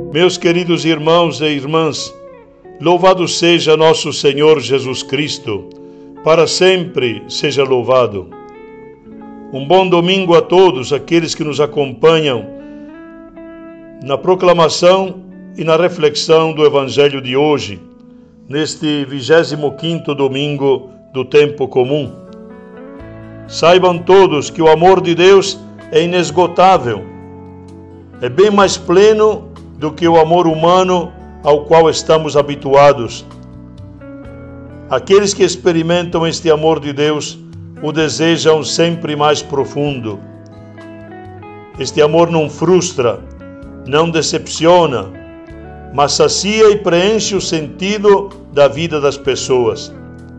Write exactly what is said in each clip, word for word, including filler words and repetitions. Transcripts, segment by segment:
Meus queridos irmãos e irmãs, louvado seja nosso Senhor Jesus Cristo, para sempre seja louvado. Um bom domingo a todos aqueles que nos acompanham na proclamação e na reflexão do Evangelho de hoje, neste vigésimo quinto domingo do tempo comum. Saibam todos que o amor de Deus é inesgotável, é bem mais pleno do que o amor humano ao qual estamos habituados. Aqueles que experimentam este amor de Deus o desejam sempre mais profundo. Este amor não frustra, não decepciona, mas sacia e preenche o sentido da vida das pessoas.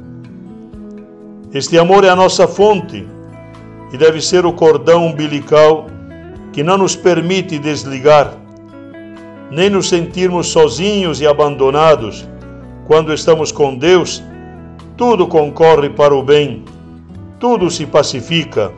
Este amor é a nossa fonte e deve ser o cordão umbilical que não nos permite desligar, nem nos sentirmos sozinhos e abandonados. Quando estamos com Deus, tudo concorre para o bem, tudo se pacifica.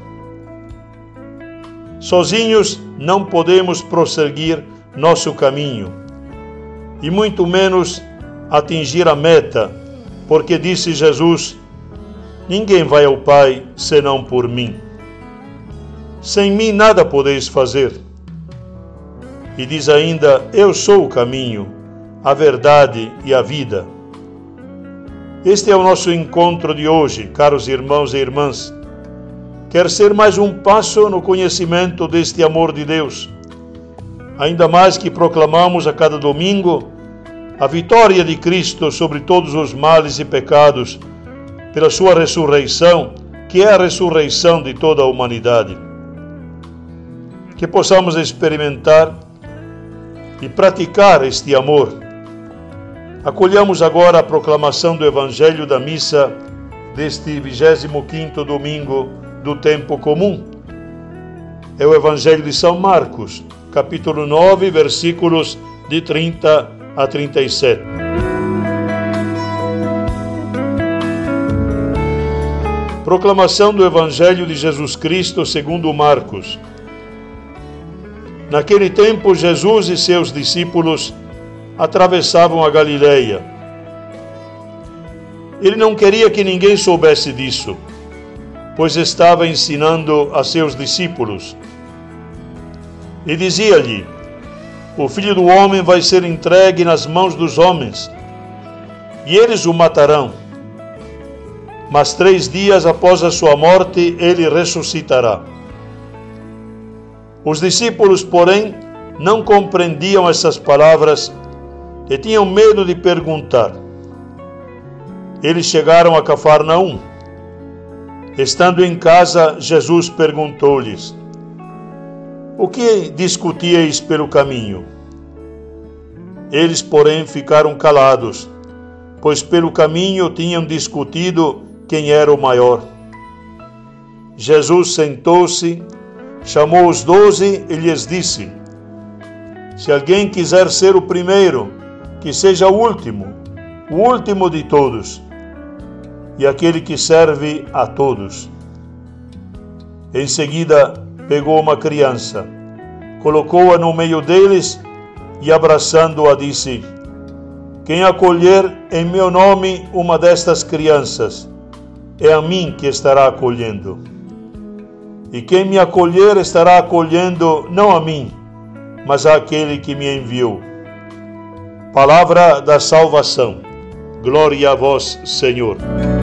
Sozinhos não podemos prosseguir nosso caminho, e muito menos atingir a meta, porque disse Jesus: ninguém vai ao Pai senão por mim. Sem mim nada podeis fazer. E diz ainda: eu sou o caminho, a verdade e a vida. Este é o nosso encontro de hoje, caros irmãos e irmãs. Quer ser mais um passo no conhecimento deste amor de Deus, ainda mais que proclamamos a cada domingo a vitória de Cristo sobre todos os males e pecados, pela sua ressurreição, que é a ressurreição de toda a humanidade. Que possamos experimentar e praticar este amor. Acolhamos agora a proclamação do Evangelho da missa deste vigésimo quinto domingo do tempo comum. É o Evangelho de São Marcos, capítulo nove, versículos de trinta a trinta e sete. Proclamação do Evangelho de Jesus Cristo segundo Marcos. Naquele tempo, Jesus e seus discípulos atravessavam a Galileia. Ele não queria que ninguém soubesse disso, pois estava ensinando a seus discípulos. E dizia-lhe: o Filho do Homem vai ser entregue nas mãos dos homens, e eles o matarão. Mas três dias após a sua morte, ele ressuscitará. Os discípulos, porém, não compreendiam essas palavras e tinham medo de perguntar. Eles chegaram a Cafarnaum. Estando em casa, Jesus perguntou-lhes: o que discutíeis pelo caminho? Eles, porém, ficaram calados, pois pelo caminho tinham discutido quem era o maior. Jesus sentou-se, chamou os doze e lhes disse: se alguém quiser ser o primeiro, que seja o último, o último de todos, e aquele que serve a todos. Em seguida, pegou uma criança, colocou-a no meio deles e, abraçando-a, disse: quem acolher em meu nome uma destas crianças, é a mim que estará acolhendo. E quem me acolher estará acolhendo não a mim, mas àquele que me enviou. Palavra da salvação. Glória a vós, Senhor.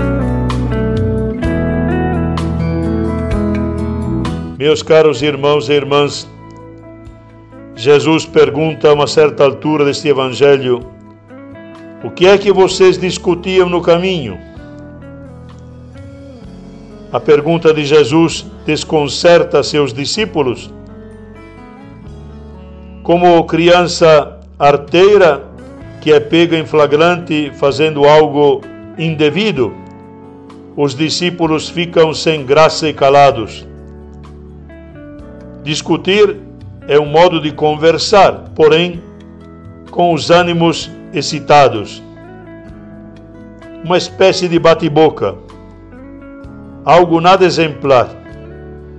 Meus caros irmãos e irmãs, Jesus pergunta a uma certa altura deste Evangelho: o que é que vocês discutiam no caminho? A pergunta de Jesus desconcerta seus discípulos. Como criança arteira que é pega em flagrante fazendo algo indevido, os discípulos ficam sem graça e calados. Discutir é um modo de conversar, porém com os ânimos excitados. Uma espécie de bate-boca. Algo nada exemplar.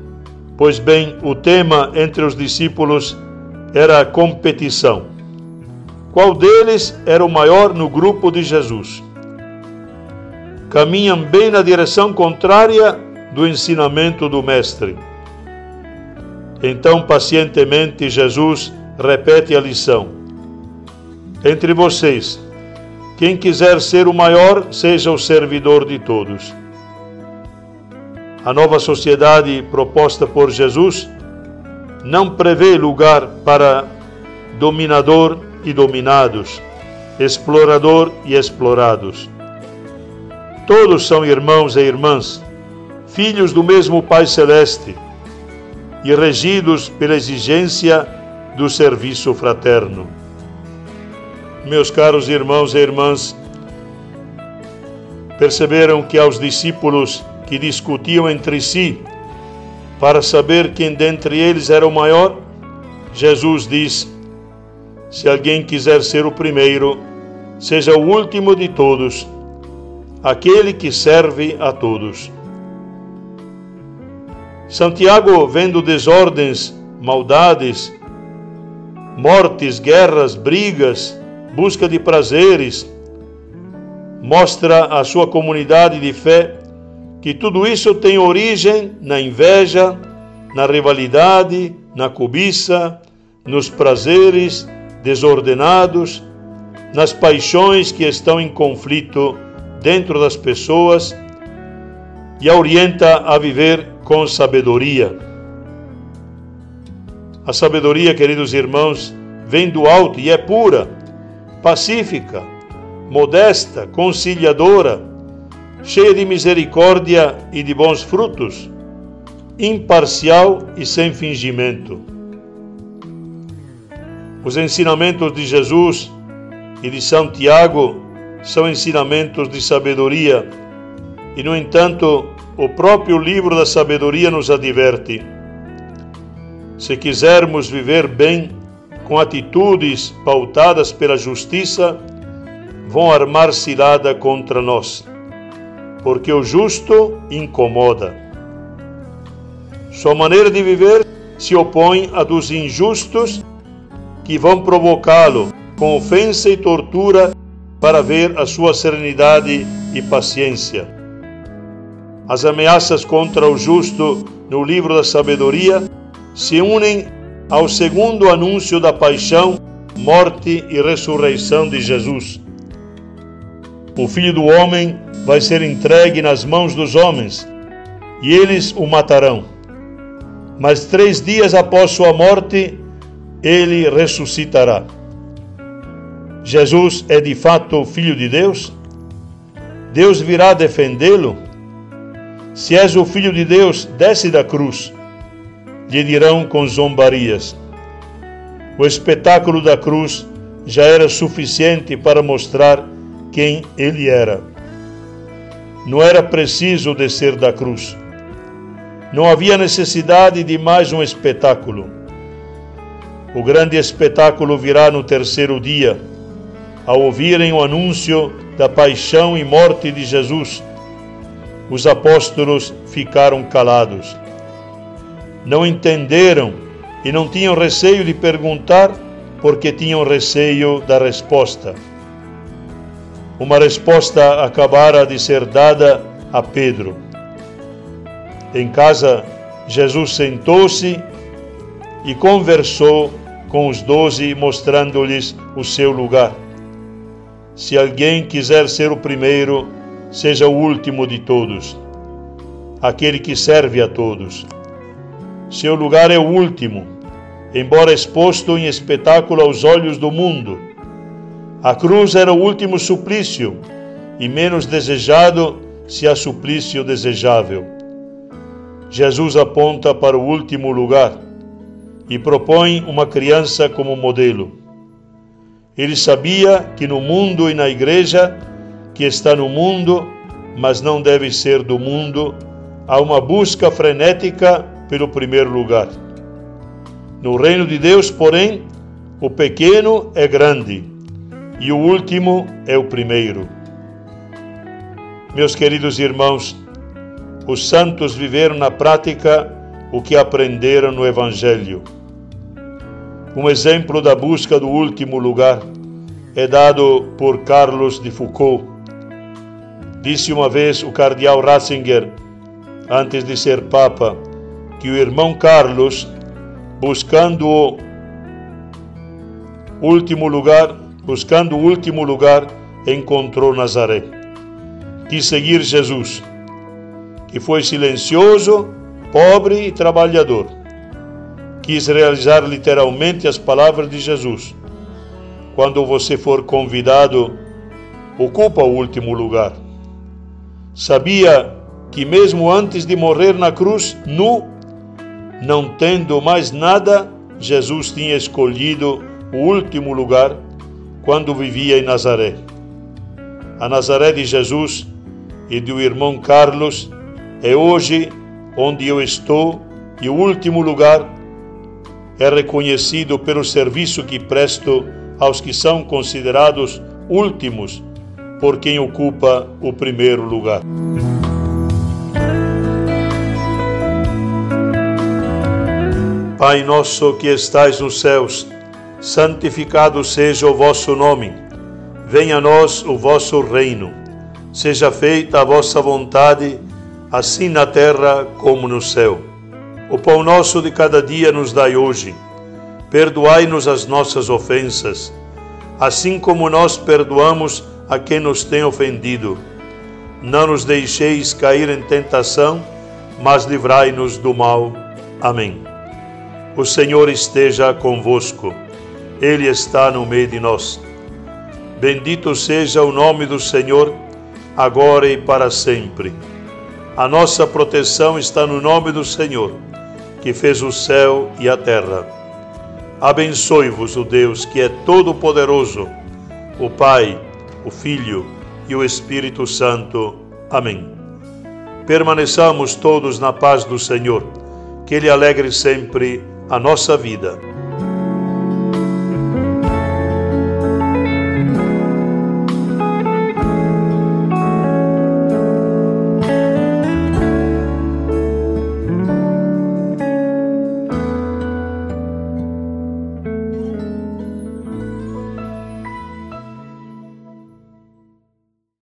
Pois bem, o tema entre os discípulos era a competição. qual deles era o maior no grupo de Jesus. Caminham bem na direção contrária do ensinamento do Mestre. Então, pacientemente, Jesus repete a lição. Entre vocês, quem quiser ser o maior, seja o servidor de todos. A nova sociedade proposta por Jesus não prevê lugar para dominador e dominados, explorador e explorados. Todos são irmãos e irmãs, filhos do mesmo Pai Celeste e regidos pela exigência do serviço fraterno. Meus caros irmãos e irmãs, perceberam que aos discípulos que discutiam entre si para saber quem dentre eles era o maior, Jesus diz: se alguém quiser ser o primeiro, seja o último de todos, aquele que serve a todos. Santiago, vendo desordens, maldades, mortes, guerras, brigas, busca de prazeres, mostra à sua comunidade de fé que tudo isso tem origem na inveja, na rivalidade, na cobiça, nos prazeres desordenados, nas paixões que estão em conflito dentro das pessoas, e a orienta a viver com sabedoria. A sabedoria, queridos irmãos, vem do alto e é pura, pacífica, modesta, conciliadora, cheia de misericórdia e de bons frutos, imparcial e sem fingimento. Os ensinamentos de Jesus e de Santiago são ensinamentos de sabedoria e, no entanto, o próprio livro da sabedoria nos adverte: se quisermos viver bem, com atitudes pautadas pela justiça, vão armar cilada contra nós, porque o justo incomoda. Sua maneira de viver se opõe à dos injustos, que vão provocá-lo com ofensa e tortura para ver a sua serenidade e paciência. As ameaças contra o justo no livro da sabedoria se unem ao segundo anúncio da paixão, morte e ressurreição de Jesus. O Filho do Homem vai ser entregue nas mãos dos homens, e eles o matarão. Mas três dias após sua morte, ele ressuscitará. Jesus é de fato o Filho de Deus? Deus virá defendê-lo? Se és o Filho de Deus, desce da cruz, lhe dirão com zombarias. O espetáculo da cruz já era suficiente para mostrar quem ele era. Não era preciso descer da cruz. Não havia necessidade de mais um espetáculo. O grande espetáculo virá no terceiro dia, ao ouvirem o anúncio da paixão e morte de Jesus. Os apóstolos ficaram calados. Não entenderam e não tinham receio de perguntar, porque tinham receio da resposta. Uma resposta acabara de ser dada a Pedro. Em casa, Jesus sentou-se e conversou com os doze, mostrando-lhes o seu lugar. Se alguém quiser ser o primeiro, seja o último de todos, aquele que serve a todos. Seu lugar é o último, embora exposto em espetáculo aos olhos do mundo. A cruz era o último suplício, e menos desejado se há suplício desejável. Jesus aponta para o último lugar e propõe uma criança como modelo. Ele sabia que no mundo e na igreja, que está no mundo, mas não deve ser do mundo, há uma busca frenética pelo primeiro lugar. No reino de Deus, porém, o pequeno é grande e o último é o primeiro. Meus queridos irmãos, os santos viveram na prática o que aprenderam no Evangelho. Um exemplo da busca do último lugar, é dado por Carlos de Foucault. Disse uma vez o cardeal Ratzinger, antes de ser Papa, que o irmão Carlos, buscando o último lugar, buscando o último lugar, encontrou Nazaré. Quis seguir Jesus, que foi silencioso, pobre e trabalhador. Quis realizar literalmente as palavras de Jesus: quando você for convidado, ocupa o último lugar. Sabia que mesmo antes de morrer na cruz, nu, não tendo mais nada, Jesus tinha escolhido o último lugar quando vivia em Nazaré. A Nazaré de Jesus e do irmão Carlos é hoje onde eu estou, e o último lugar é reconhecido pelo serviço que presto aos que são considerados últimos, por quem ocupa o primeiro lugar. Pai nosso que estais nos céus, santificado seja o vosso nome. Venha a nós o vosso reino. Seja feita a vossa vontade, assim na terra como no céu. O pão nosso de cada dia nos dai hoje. Perdoai-nos as nossas ofensas, assim como nós perdoamos a quem nos tem ofendido. Não nos deixeis cair em tentação, mas livrai-nos do mal. Amém. O Senhor esteja convosco. Ele está no meio de nós. Bendito seja o nome do Senhor, agora e para sempre. A nossa proteção está no nome do Senhor, que fez o céu e a terra. Abençoe-vos o Deus que é todo-poderoso, o Pai, o Filho e o Espírito Santo. Amém. Permaneçamos todos na paz do Senhor, que Ele alegre sempre a nossa vida.